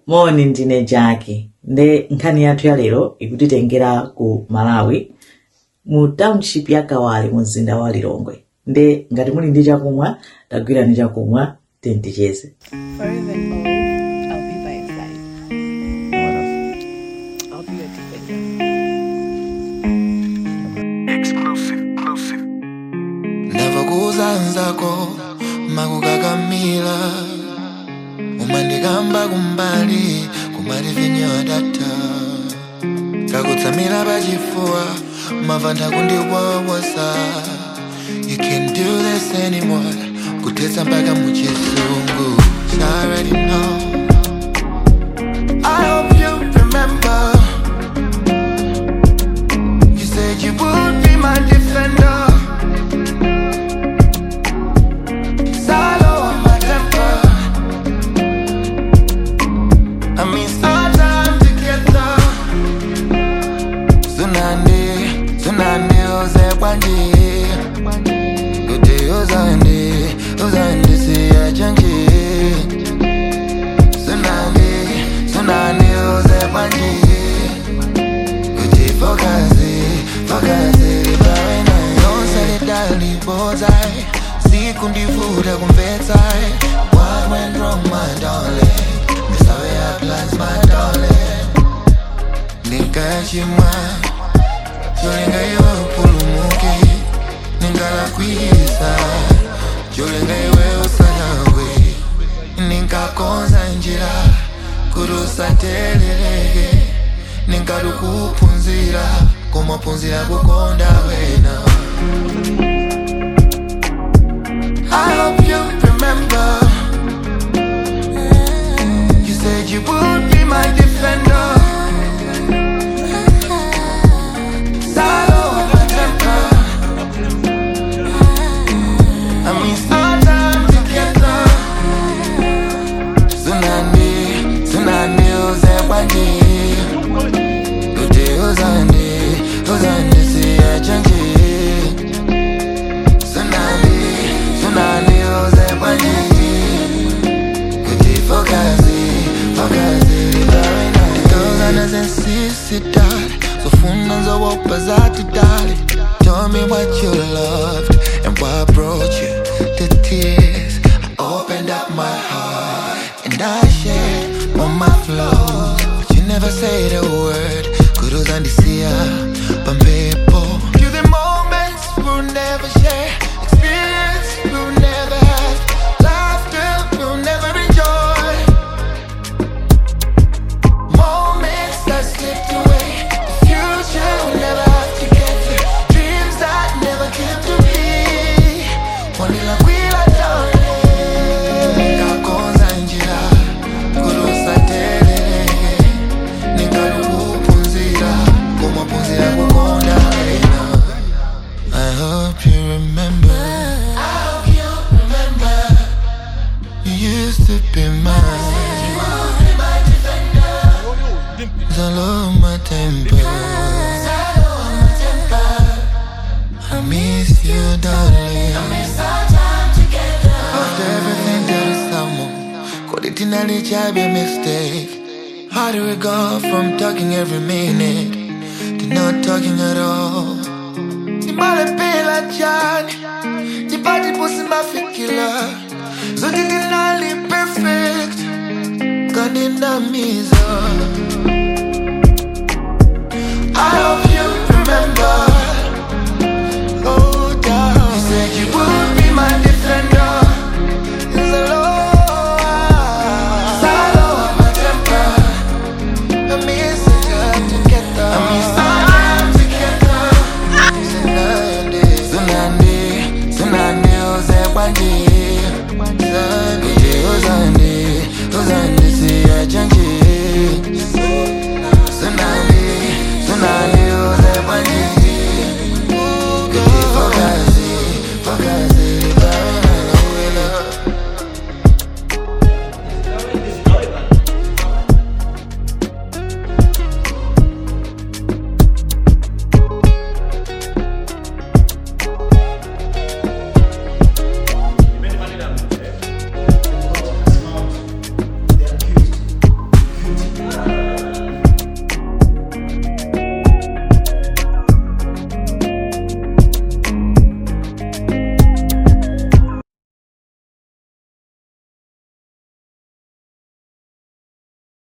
Moni ndine Jackie. Nde nkhani yathu ya lero ikutitengera ku Malawi mu township ya Kawale mu mzinda wa Lilongwe. Nde ngati muli ndi chakumwa tagwirani chakumwa tenticheze. Further than all, I'll be by your side. I'll be your defender. Exclusive. Never goes anzako makukakamila umandikamba kumbali kumali vinyo data kakutsamira pachifuwa mavanda kundiwawosa. You can't do this anymore kutetsa mpaka muchizungu. I already know. I hope you remember. You said you would be my defender. What went wrong, my darling? Miss how I plans, my darling. Nikashima, jolenga iwe upulumuke. Ningala kwisa, jolenga iwe usanawe. Nikakonza njira, kurusa telelege. Nikarukupunzira, kumapunzira kukonda wena. I hope you remember. You said you would be my defender. Salo my temper. I miss our time together. Tsunami, uzebanje. Ute uzande, siya janji. So funds are up as I did. Tell me what you loved and what brought you to tears. I opened up my heart and I shared all my flaws, but you never said a word. Kudos and but people, you the moments we'll never share, experience we'll never have, laughter we'll never enjoy, moments that slipped away, the future we'll never have to get to, dreams that never came to be. Only like we like darling. Kakonza njira, kurusa telelege, nikarukupunzira, kumapunzira kukonda wena. I hope you remember. You used to be mine. I love my temper. I miss you, darling. After everything there is someone. Could it nearly be a mistake? How do we go from talking every minute to not talking at all? You might have been like Johnny. Your body was immaculate. So did it not look perfect? God in the misery. I hope